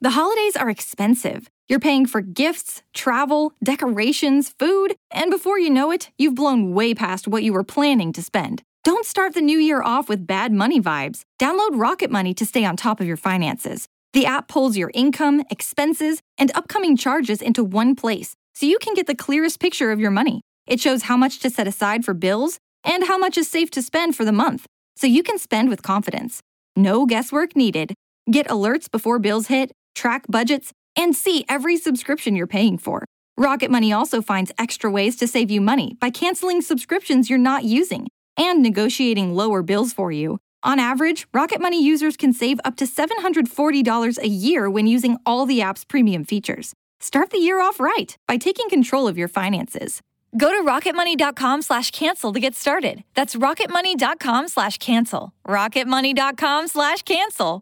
The holidays are expensive. You're paying for gifts, travel, decorations, food, and before you know it, you've blown way past what you were planning to spend. Don't start the new year off with bad money vibes. Download Rocket Money to stay on top of your finances. The app pulls your income, expenses, and upcoming charges into one place, so you can get the clearest picture of your money. It shows how much to set aside for bills and how much is safe to spend for the month, so you can spend with confidence. No guesswork needed. Get alerts before bills hit, track budgets, and see every subscription you're paying for. Rocket Money also finds extra ways to save you money by canceling subscriptions you're not using and negotiating lower bills for you. On average, Rocket Money users can save up to $740 a year when using all the app's premium features. Start the year off right by taking control of your finances. Go to rocketmoney.com/cancel to get started. That's rocketmoney.com/cancel. rocketmoney.com/cancel.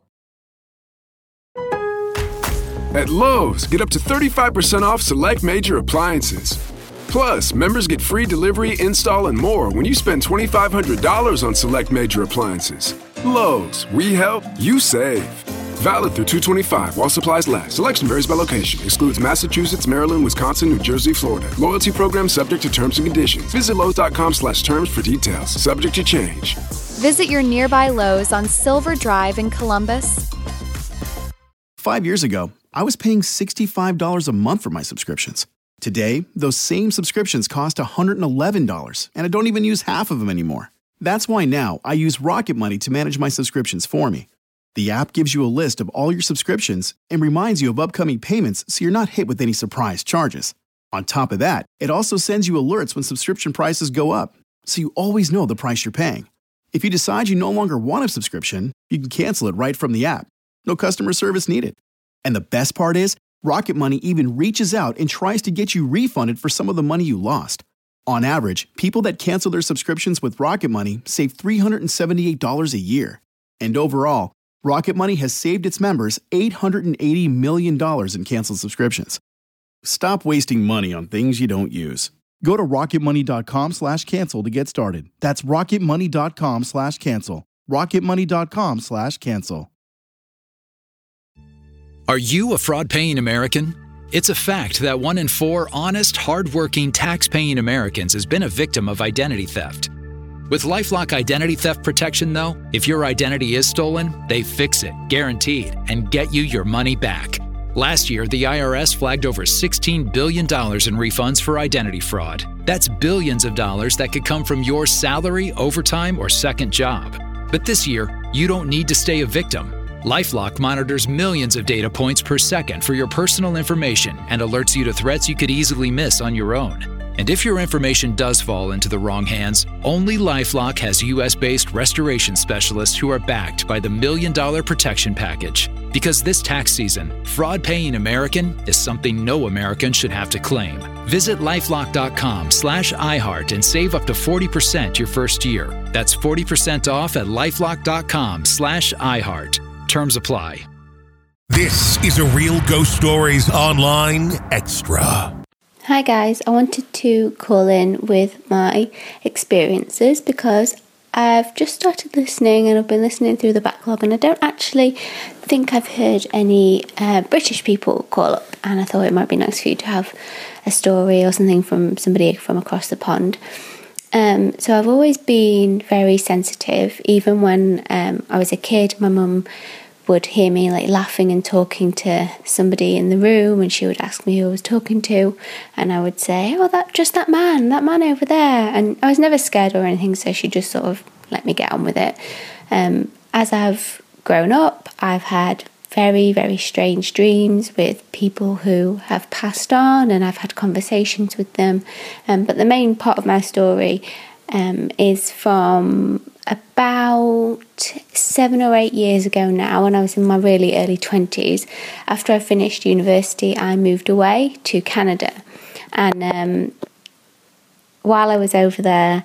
At Lowe's, get up to 35% off select major appliances. Plus, members get free delivery, install, and more when you spend $2,500 on select major appliances. Lowe's, we help, you save. Valid through 2/25 while supplies last. Selection varies by location. Excludes Massachusetts, Maryland, Wisconsin, New Jersey, Florida. Loyalty program subject to terms and conditions. Visit Lowe's.com/terms for details. Subject to change. Visit your nearby Lowe's on Silver Drive in Columbus. 5 years ago, I was paying $65 a month for my subscriptions. Today, those same subscriptions cost $111, and I don't even use half of them anymore. That's why now I use Rocket Money to manage my subscriptions for me. The app gives you a list of all your subscriptions and reminds you of upcoming payments so you're not hit with any surprise charges. On top of that, it also sends you alerts when subscription prices go up, so you always know the price you're paying. If you decide you no longer want a subscription, you can cancel it right from the app. No customer service needed. And the best part is, Rocket Money even reaches out and tries to get you refunded for some of the money you lost. On average, people that cancel their subscriptions with Rocket Money save $378 a year. And overall, Rocket Money has saved its members $880 million in canceled subscriptions. Stop wasting money on things you don't use. Go to rocketmoney.com/cancel to get started. That's rocketmoney.com/cancel. rocketmoney.com/cancel. Are you a fraud-paying American? It's a fact that 1 in 4 honest, hard-working, tax-paying Americans has been a victim of identity theft. With LifeLock Identity Theft Protection, though, if your identity is stolen, they fix it, guaranteed, and get you your money back. Last year, the IRS flagged over $16 billion in refunds for identity fraud. That's billions of dollars that could come from your salary, overtime, or second job. But this year, you don't need to stay a victim. LifeLock monitors millions of data points per second for your personal information and alerts you to threats you could easily miss on your own. And if your information does fall into the wrong hands, only LifeLock has U.S.-based restoration specialists who are backed by the $1 Million Protection Package. Because this tax season, fraud-paying American is something no American should have to claim. Visit LifeLock.com/iHeart and save up to 40% your first year. That's 40% off at LifeLock.com/iHeart. Terms apply. This is a Real Ghost Stories Online Extra. Hi guys, I wanted to call in with my experiences because I've just started listening and I've been listening through the backlog and I don't actually think I've heard any British people call up, and I thought it might be nice for you to have a story or something from somebody from across the pond. So I've always been very sensitive. Even when I was a kid, my mum would hear me like laughing and talking to somebody in the room, and she would ask me who I was talking to, and I would say, oh, that man over there, and I was never scared or anything, so she just sort of let me get on with it. As I've grown up, I've had very, very strange dreams with people who have passed on, and I've had conversations with them, but the main part of my story is from about 7 or 8 years ago now, when I was in my really early 20s. After I finished university, I moved away to Canada, and while I was over there,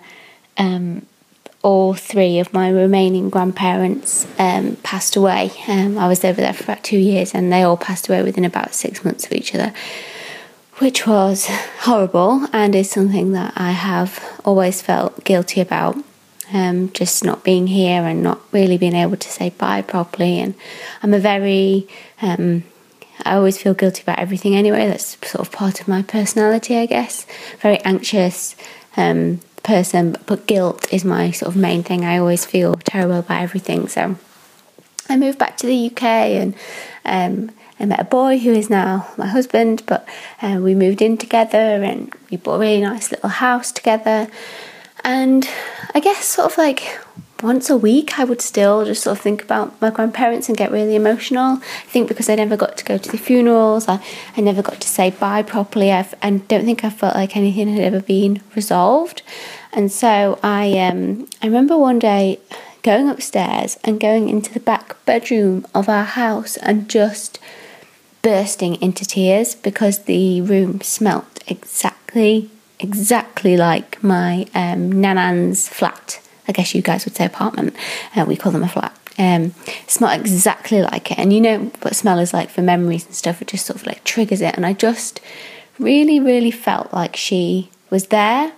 all 3 of my remaining grandparents passed away. I was over there for about 2 years, and they all passed away within about 6 months of each other, which was horrible and is something that I have always felt guilty about. Just not being here and not really being able to say bye properly. And I'm a very I always feel guilty about everything anyway. That's sort of part of my personality, I guess. Very anxious person, but guilt is my sort of main thing. I always feel terrible about everything. So I moved back to the UK and I met a boy who is now my husband, but we moved in together and we bought a really nice little house together. And I guess sort of like once a week I would still just sort of think about my grandparents and get really emotional. I think because I never got to go to the funerals, I never got to say bye properly. I don't think I felt like anything had ever been resolved. And so I remember one day going upstairs and going into the back bedroom of our house and just bursting into tears because the room smelt exactly like my nanan's flat. I guess you guys would say apartment. We call them a flat. Smelled exactly like it. And you know what smell is like for memories and stuff. It just sort of like triggers it. And I just really, really felt like she was there.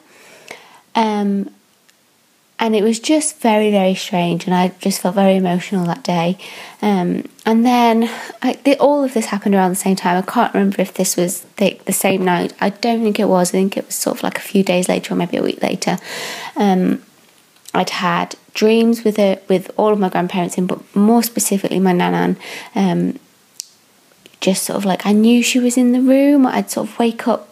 And it was just very, very strange. And I just felt very emotional that day. And then all of this happened around the same time. I can't remember if this was the same night. I don't think it was. I think it was sort of like a few days later or maybe a week later. I'd had dreams with all of my grandparents in, but more specifically my nanan. Just sort of like I knew she was in the room. I'd sort of wake up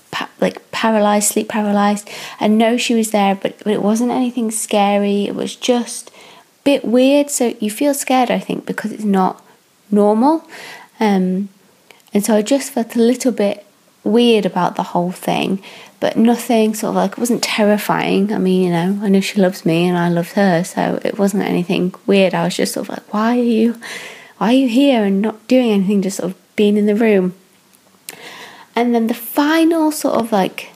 sleep paralyzed, and know she was there, but it wasn't anything scary. It was just a bit weird. So you feel scared, I think, because it's not normal. And so I just felt a little bit weird about the whole thing, but nothing sort of like, it wasn't terrifying. I mean, you know, I know she loves me and I loved her, so it wasn't anything weird. I was just sort of like, why are you here and not doing anything, just sort of being in the room? And then the final sort of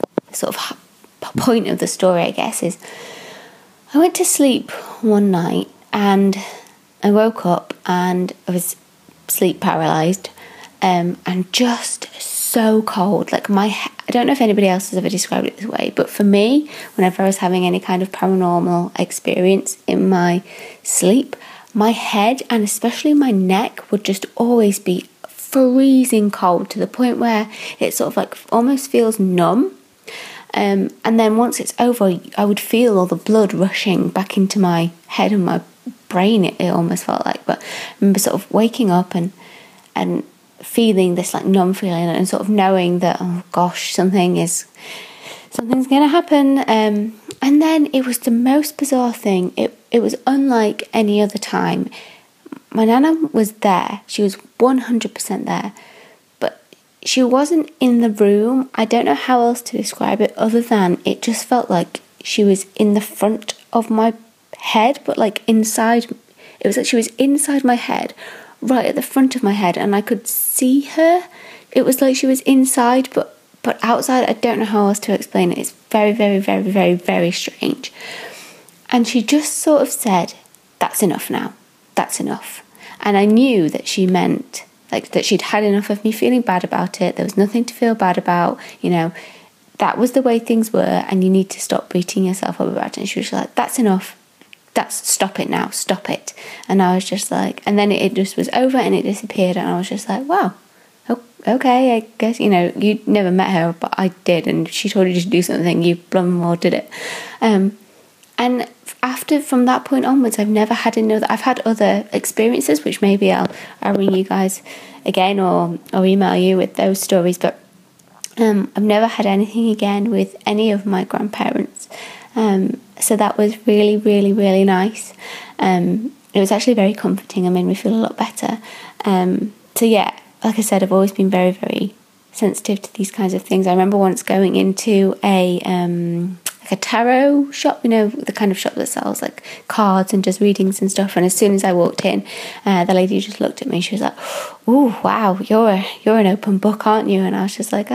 point of the story, I guess, is I went to sleep one night and I woke up and I was sleep paralyzed, and just so cold. Like I don't know if anybody else has ever described it this way, but for me, whenever I was having any kind of paranormal experience in my sleep, my head and especially my neck would just always be freezing cold to the point where it sort of like almost feels numb. And then once it's over, I would feel all the blood rushing back into my head and my brain, it almost felt like. But I remember sort of waking up and feeling this like numb feeling and sort of knowing that, oh gosh, something's going to happen. And then it was the most bizarre thing. It was unlike any other time. My nana was there. She was 100% there. But she wasn't in the room. I don't know how else to describe it other than it just felt like she was in the front of my head, but like inside. It was like she was inside my head, right at the front of my head, and I could see her. It was like she was inside, but outside. I don't know how else to explain it. It's very, very, very, very, very strange. And she just sort of said, "That's enough now. That's enough." And I knew that she meant like that she'd had enough of me feeling bad about it. There was nothing to feel bad about, you know. That was the way things were, and you need to stop beating yourself up about it. And she was like, "That's enough. Stop it now. Stop it." And I was just like, and then it just was over and it disappeared. And I was just like, wow, okay, I guess, you know, you never met her, but I did. And she told you to do something, you blooming well did it. And from that point onwards, I've never had another. I've had other experiences, which maybe I'll ring you guys again or email you with those stories. But I've never had anything again with any of my grandparents. So that was really, really, really nice. It was actually very comforting and made me feel a lot better. So yeah, like I said, I've always been very, very sensitive to these kinds of things. I remember once going into a tarot shop, you know, the kind of shop that sells like cards and does readings and stuff. And as soon as I walked in, the lady just looked at me. She was like, "Oh, wow, you're an open book, aren't you?" And I was just like,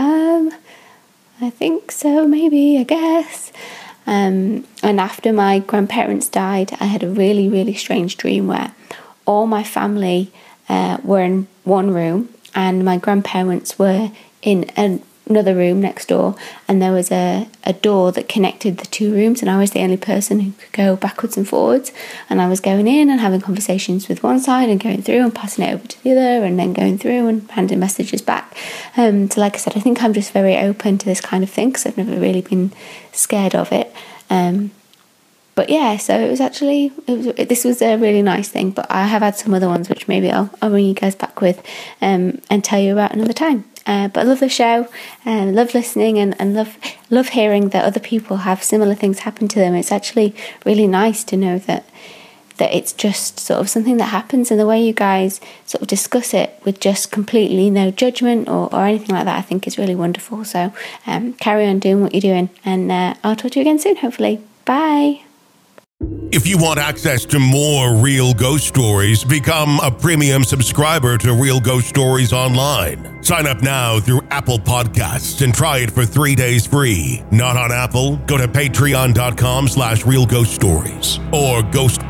I think so, maybe, I guess. And after my grandparents died, I had a really, really strange dream where all my family were in one room and my grandparents were in another room next door, and there was a door that connected the two rooms, and I was the only person who could go backwards and forwards, and I was going in and having conversations with one side and going through and passing it over to the other, and then going through and handing messages back. So like I said, I think I'm just very open to this kind of thing because I've never really been scared of it. But yeah, so this was a really nice thing, but I have had some other ones which maybe I'll bring you guys back with and tell you about another time. But I love the show and love listening and love hearing that other people have similar things happen to them. It's actually really nice to know that it's just sort of something that happens, and the way you guys sort of discuss it with just completely no judgment or anything like that, I think is really wonderful. So carry on doing what you're doing, and I'll talk to you again soon, hopefully. Bye. If you want access to more Real Ghost Stories, become a premium subscriber to Real Ghost Stories Online. Sign up now through Apple Podcasts and try it for 3 days free. Not on Apple? Go to patreon.com/Real Ghost Stories or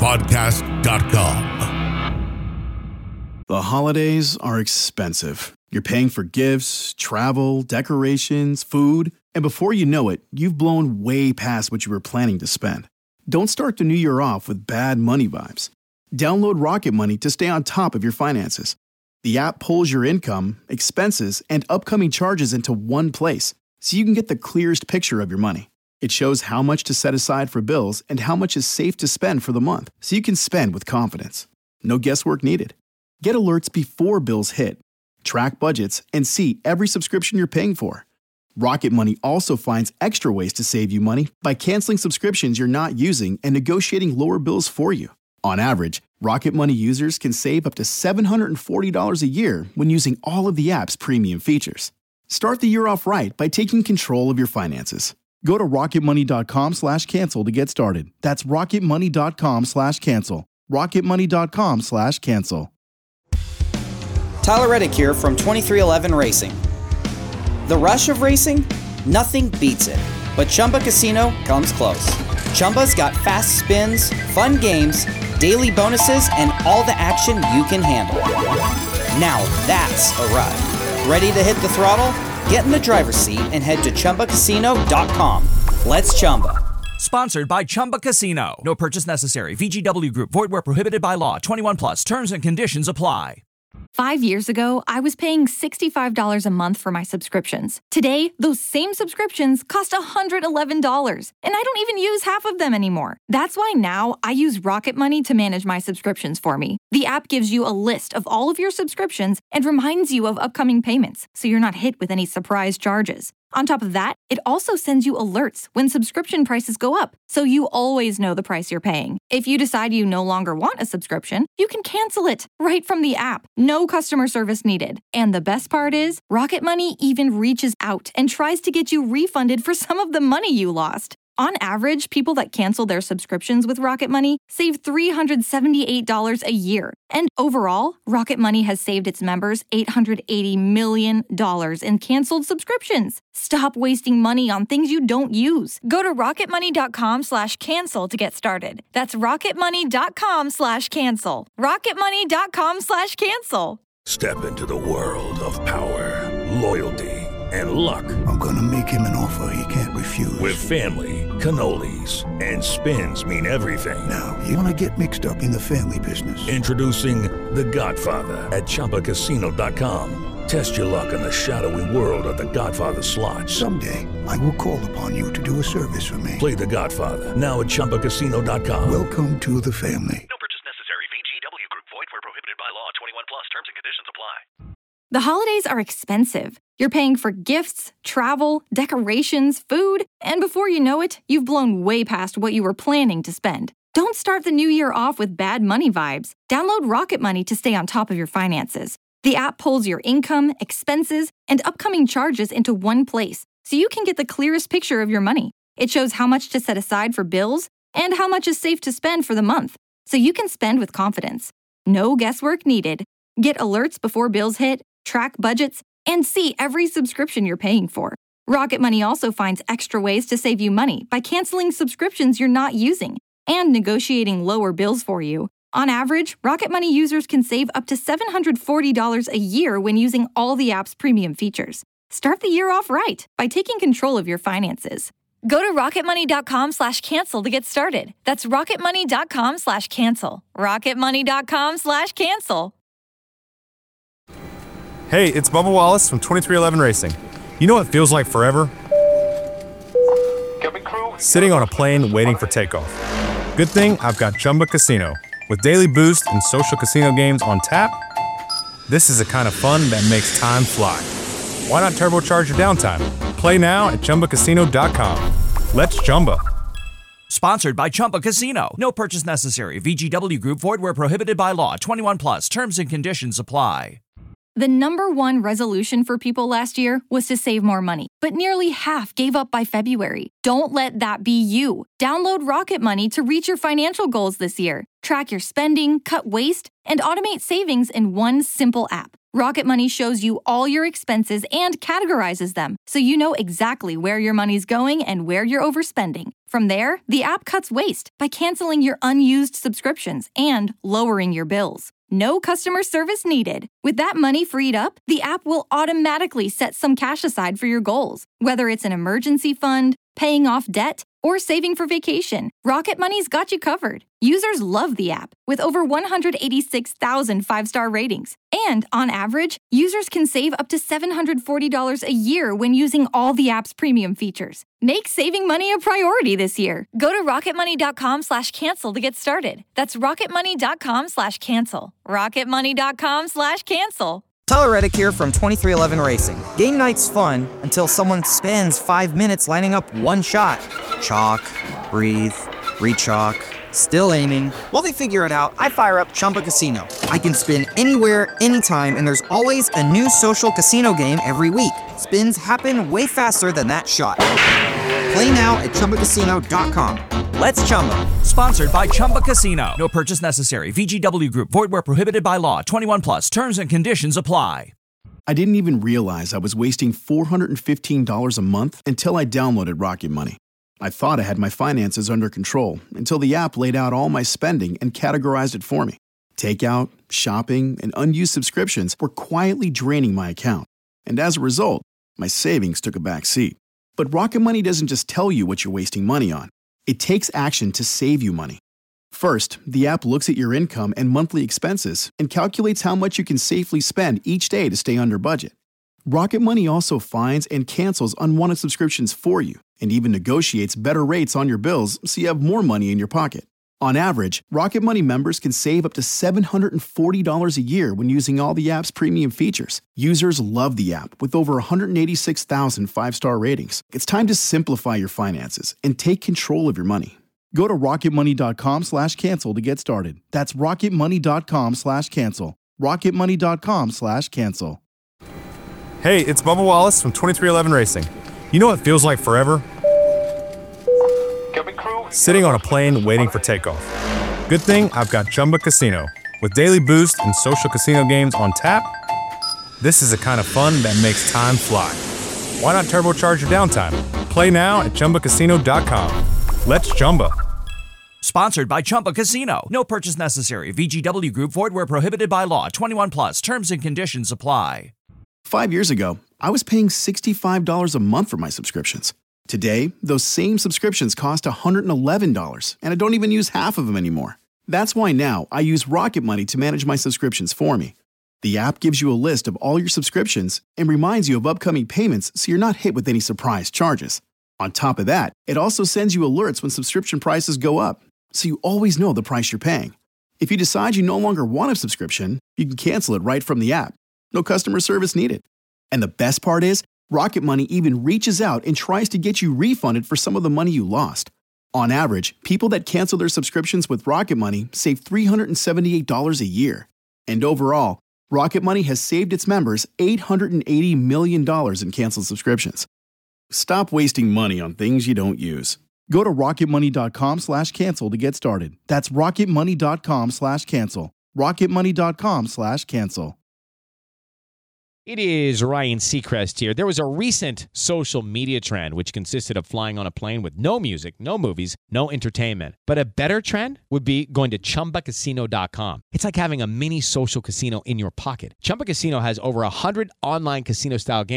ghostpodcast.com. The holidays are expensive. You're paying for gifts, travel, decorations, food, and before you know it, you've blown way past what you were planning to spend. Don't start the new year off with bad money vibes. Download Rocket Money to stay on top of your finances. The app pulls your income, expenses, and upcoming charges into one place, so you can get the clearest picture of your money. It shows how much to set aside for bills and how much is safe to spend for the month, so you can spend with confidence. No guesswork needed. Get alerts before bills hit, track budgets, and see every subscription you're paying for. Rocket Money also finds extra ways to save you money by canceling subscriptions you're not using and negotiating lower bills for you. On average, Rocket Money users can save up to $740 a year when using all of the app's premium features. Start the year off right by taking control of your finances. Go to rocketmoney.com/cancel to get started. That's rocketmoney.com/cancel. rocketmoney.com/cancel. Tyler Reddick here from 23XI Racing. The rush of racing? Nothing beats it. But Chumba Casino comes close. Chumba's got fast spins, fun games, daily bonuses, and all the action you can handle. Now that's a ride. Ready to hit the throttle? Get in the driver's seat and head to ChumbaCasino.com. Let's Chumba. Sponsored by Chumba Casino. No purchase necessary. VGW Group. Void where prohibited by law. 21 plus. Terms and conditions apply. 5 years ago, I was paying $65 a month for my subscriptions. Today, those same subscriptions cost $111, and I don't even use half of them anymore. That's why now I use Rocket Money to manage my subscriptions for me. The app gives you a list of all of your subscriptions and reminds you of upcoming payments, so you're not hit with any surprise charges. On top of that, it also sends you alerts when subscription prices go up, so you always know the price you're paying. If you decide you no longer want a subscription, you can cancel it right from the app. No customer service needed. And the best part is, Rocket Money even reaches out and tries to get you refunded for some of the money you lost. On average, people that cancel their subscriptions with Rocket Money save $378 a year. And overall, Rocket Money has saved its members $880 million in canceled subscriptions. Stop wasting money on things you don't use. Go to rocketmoney.com/cancel to get started. That's rocketmoney.com/cancel. rocketmoney.com/cancel. Step into the world of power, loyalty, and luck. I'm gonna make him an offer he can't refuse. With family, cannolis, and spins mean everything. Now, you wanna get mixed up in the family business. Introducing The Godfather at ChumbaCasino.com. Test your luck in the shadowy world of The Godfather slot. Someday, I will call upon you to do a service for me. Play The Godfather now at ChumbaCasino.com. Welcome to the family. No purchase necessary. VGW Group. Void where prohibited by law. 21 plus. Terms and conditions apply. The holidays are expensive. You're paying for gifts, travel, decorations, food, and before you know it, you've blown way past what you were planning to spend. Don't start the new year off with bad money vibes. Download Rocket Money to stay on top of your finances. The app pulls your income, expenses, and upcoming charges into one place, so you can get the clearest picture of your money. It shows how much to set aside for bills and how much is safe to spend for the month, so you can spend with confidence. No guesswork needed. Get alerts before bills hit, track budgets, and see every subscription you're paying for. Rocket Money also finds extra ways to save you money by canceling subscriptions you're not using and negotiating lower bills for you. On average, Rocket Money users can save up to $740 a year when using all the app's premium features. Start the year off right by taking control of your finances. Go to rocketmoney.com/cancel to get started. That's rocketmoney.com/cancel. rocketmoney.com/cancel. Hey, it's Bubba Wallace from 2311 Racing. You know what feels like forever? Sitting on a plane waiting for takeoff. Good thing I've got Chumba Casino. With daily boost and social casino games on tap, this is the kind of fun that makes time fly. Why not turbocharge your downtime? Play now at ChumbaCasino.com. Let's Chumba. Sponsored by Chumba Casino. No purchase necessary. VGW Group. Void where prohibited by law. 21 plus. Terms and conditions apply. The number one resolution for people last year was to save more money, but nearly half gave up by February. Don't let that be you. Download Rocket Money to reach your financial goals this year. Track your spending, cut waste, and automate savings in one simple app. Rocket Money shows you all your expenses and categorizes them, so you know exactly where your money's going and where you're overspending. From there, the app cuts waste by canceling your unused subscriptions and lowering your bills. No customer service needed. With that money freed up, the app will automatically set some cash aside for your goals, whether it's an emergency fund, paying off debt, or saving for vacation. Rocket Money's got you covered. Users love the app, with over 186,000 five-star ratings. And on average, users can save up to $740 a year when using all the app's premium features. Make saving money a priority this year. Go to rocketmoney.com/cancel to get started. That's rocketmoney.com/cancel. rocketmoney.com/cancel. Tyler Reddick here from 2311 Racing. Game night's fun until someone spends 5 minutes lining up one shot. Chalk, breathe, re-chalk, still aiming. While they figure it out, I fire up Chumba Casino. I can spin anywhere, anytime, and there's always a new social casino game every week. Spins happen way faster than that shot. Play now at ChumbaCasino.com. Let's Chumba. Sponsored by Chumba Casino. No purchase necessary. VGW Group. Void where prohibited by law. 21 plus. Terms and conditions apply. I didn't even realize I was wasting $415 a month until I downloaded Rocket Money. I thought I had my finances under control until the app laid out all my spending and categorized it for me. Takeout, shopping, and unused subscriptions were quietly draining my account. And as a result, my savings took a back seat. But Rocket Money doesn't just tell you what you're wasting money on. It takes action to save you money. First, the app looks at your income and monthly expenses and calculates how much you can safely spend each day to stay under budget. Rocket Money also finds and cancels unwanted subscriptions for you and even negotiates better rates on your bills so you have more money in your pocket. On average, Rocket Money members can save up to $740 a year when using all the app's premium features. Users love the app with over 186,000 five-star ratings. It's time to simplify your finances and take control of your money. Go to rocketmoney.com/cancel to get started. That's rocketmoney.com/cancel. rocketmoney.com/cancel. Hey, it's Bubba Wallace from 2311 Racing. You know what feels like forever? Sitting on a plane waiting for takeoff. Good thing I've got Chumba Casino. With daily boost and social casino games on tap, this is the kind of fun that makes time fly. Why not turbocharge your downtime? Play now at ChumbaCasino.com. Let's Chumba. Sponsored by Chumba Casino. No purchase necessary. VGW Group. Void where prohibited by law. 21 plus. Terms and conditions apply. 5 years ago, I was paying $65 a month for my subscriptions. Today, those same subscriptions cost $111, and I don't even use half of them anymore. That's why now I use Rocket Money to manage my subscriptions for me. The app gives you a list of all your subscriptions and reminds you of upcoming payments so you're not hit with any surprise charges. On top of that, it also sends you alerts when subscription prices go up, so you always know the price you're paying. If you decide you no longer want a subscription, you can cancel it right from the app. No customer service needed. And the best part is, Rocket Money even reaches out and tries to get you refunded for some of the money you lost. On average, people that cancel their subscriptions with Rocket Money save $378 a year. And overall, Rocket Money has saved its members $880 million in canceled subscriptions. Stop wasting money on things you don't use. Go to rocketmoney.com/cancel to get started. That's rocketmoney.com/cancel. rocketmoney.com/cancel. It is Ryan Seacrest here. There was a recent social media trend which consisted of flying on a plane with no music, no movies, no entertainment. But a better trend would be going to ChumbaCasino.com. It's like having a mini social casino in your pocket. Chumba Casino has over 100 online casino-style games,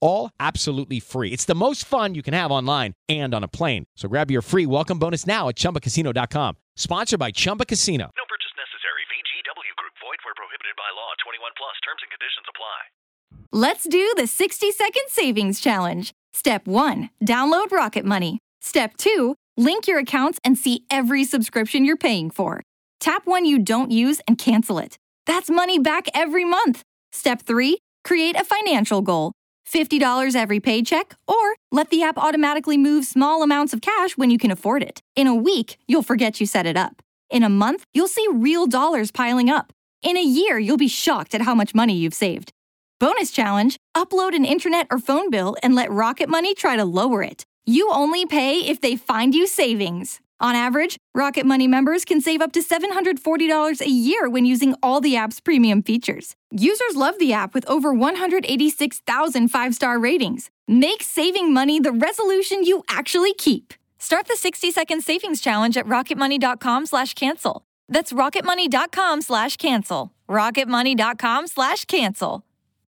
all absolutely free. It's the most fun you can have online and on a plane. So grab your free welcome bonus now at ChumbaCasino.com. Sponsored by Chumba Casino. No purchase necessary. VGW Group. Void where prohibited by law. 21 plus. Terms and conditions apply. Let's do the 60-second savings challenge. Step 1, download Rocket Money. Step 2, link your accounts and see every subscription you're paying for. Tap one you don't use and cancel it. That's money back every month. Step 3, create a financial goal. $50 every paycheck, or let the app automatically move small amounts of cash when you can afford it. In a week, you'll forget you set it up. In a month, you'll see real dollars piling up. In a year, you'll be shocked at how much money you've saved. Bonus challenge, upload an internet or phone bill and let Rocket Money try to lower it. You only pay if they find you savings. On average, Rocket Money members can save up to $740 a year when using all the app's premium features. Users love the app with over 186,000 five-star ratings. Make saving money the resolution you actually keep. Start the 60-second savings challenge at rocketmoney.com/cancel. That's rocketmoney.com/cancel. rocketmoney.com/cancel.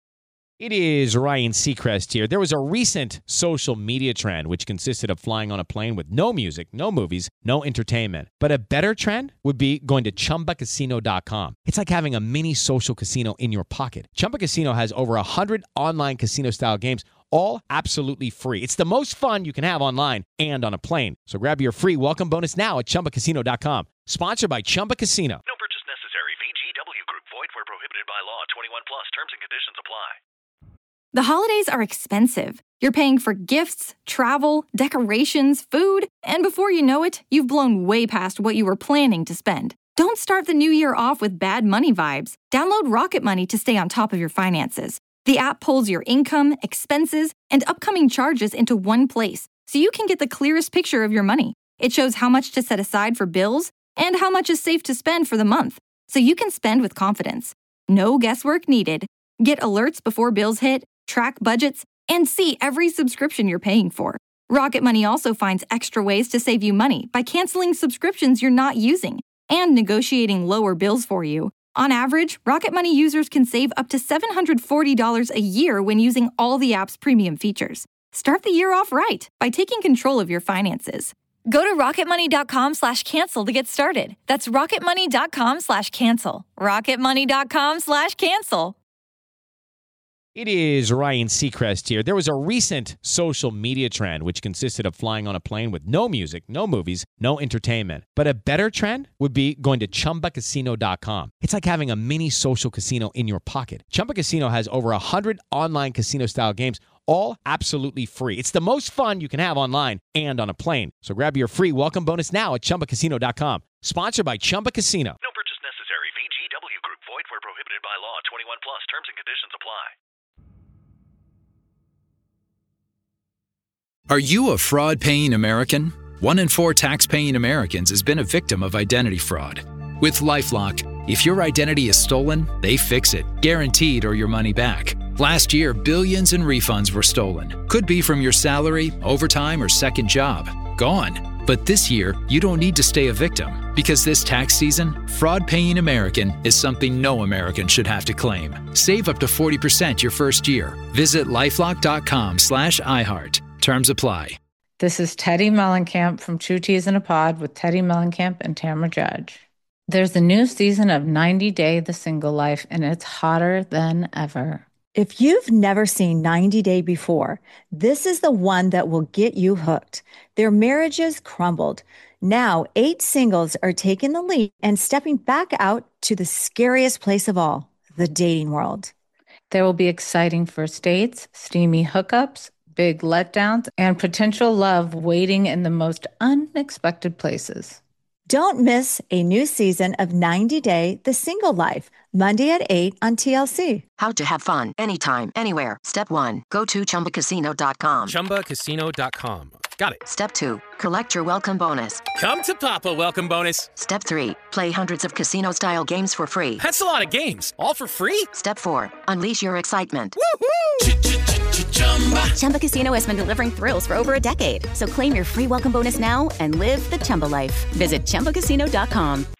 It is Ryan Seacrest here. There was a recent social media trend which consisted of flying on a plane with no music, no movies, no entertainment. But a better trend would be going to ChumbaCasino.com. It's like having a mini social casino in your pocket. Chumba Casino has over 100 online casino-style games, all absolutely free. It's the most fun you can have online and on a plane. So grab your free welcome bonus now at ChumbaCasino.com. Sponsored by Chumba Casino. No purchase necessary. VGW Group. Void where prohibited by law. 21 plus. Terms and conditions apply. The holidays are expensive. You're paying for gifts, travel, decorations, food, and before you know it, you've blown way past what you were planning to spend. Don't start the new year off with bad money vibes. Download Rocket Money to stay on top of your finances. The app pulls your income, expenses, and upcoming charges into one place, so you can get the clearest picture of your money. It shows how much to set aside for bills and how much is safe to spend for the month, so you can spend with confidence. No guesswork needed. Get alerts before bills hit, track budgets, and see every subscription you're paying for. Rocket Money also finds extra ways to save you money by canceling subscriptions you're not using and negotiating lower bills for you. On average, Rocket Money users can save up to $740 a year when using all the app's premium features. Start the year off right by taking control of your finances. Go to rocketmoney.com/cancel to get started. That's rocketmoney.com/cancel. rocketmoney.com/cancel. It is Ryan Seacrest here. There was a recent social media trend which consisted of flying on a plane with no music, no movies, no entertainment. But a better trend would be going to ChumbaCasino.com. It's like having a mini social casino in your pocket. Chumba Casino has over 100 online casino-style games, all absolutely free. It's the most fun you can have online and on a plane. So grab your free welcome bonus now at ChumbaCasino.com. Sponsored by Chumba Casino. No purchase necessary. VGW Group. Void where prohibited by law. 21 plus. Terms and conditions apply. Are you a fraud-paying American? 1 in 4 tax-paying Americans has been a victim of identity fraud. With LifeLock, if your identity is stolen, they fix it, guaranteed, or your money back. Last year, billions in refunds were stolen. Could be from your salary, overtime, or second job. Gone. But this year, you don't need to stay a victim, because this tax season, fraud-paying American is something no American should have to claim. Save up to 40% your first year. Visit LifeLock.com/iHeart. Terms apply. This is Teddy Mellencamp from Two Teas in a Pod with Teddy Mellencamp and Tamara Judge. There's a new season of 90 Day The Single Life, and it's hotter than ever. If you've never seen 90 Day before, this is the one that will get you hooked. Their marriages crumbled. Now, 8 singles are taking the lead and stepping back out to the scariest place of all, the dating world. There will be exciting first dates, steamy hookups, big letdowns, and potential love waiting in the most unexpected places. Don't miss a new season of 90 Day The Single Life, Monday at 8 on TLC. How to have fun anytime, anywhere. Step 1, go to ChumbaCasino.com. ChumbaCasino.com. Got it. Step 2, collect your welcome bonus. Come to Papa welcome bonus. Step 3, play hundreds of casino-style games for free. That's a lot of games, all for free? Step 4, unleash your excitement. Woohoo! Chumba Casino has been delivering thrills for over a decade. So claim your free welcome bonus now and live the Chumba life. Visit ChumbaCasino.com.